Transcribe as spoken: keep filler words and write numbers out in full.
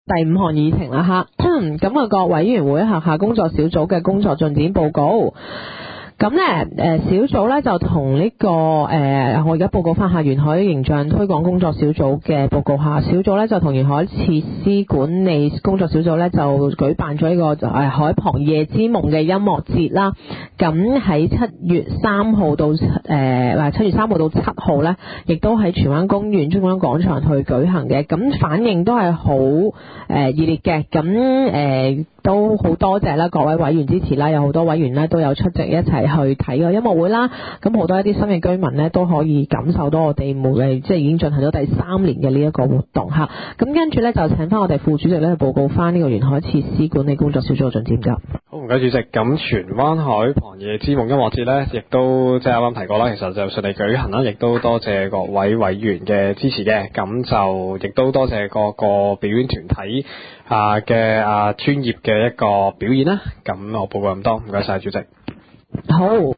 第五項議程啦吓，咁啊各委員會轄下工作小組嘅工作進展報告。咁咧，誒小組咧就同呢、這個誒、呃，我而家報告翻下沿海形象推廣工作小組嘅報告下，小組咧就同沿海設施管理工作小組咧就舉辦咗呢個誒海旁夜之夢嘅音樂節啦。咁喺七月三號到誒，嗱七月三號到七號咧，亦都喺荃灣公園中央廣場去舉行嘅。咁反應都係好誒熱烈嘅。咁誒。呃都好多謝啦，各位委員支持啦，有好多委員呢都有出席一齊去睇個音樂會啦。咁好多一啲新嘅居民呢都可以感受到我哋每嘅即係已經進行咗第三年嘅呢一個活動嚇。咁跟住呢，就請翻我哋副主席呢去報告翻呢個沿海設施管理工作小組嘅進展㗎。 好，唔該主席。咁荃灣海旁夜之夢音樂節呢，亦都即係啱啱提過啦，其實就順利舉行啦，亦都多謝各位委員嘅支持嘅。咁就亦都多謝各個表演團體啊嘅啊專業嘅一個表演啦。咁我報告咁多，唔該晒主席。 好。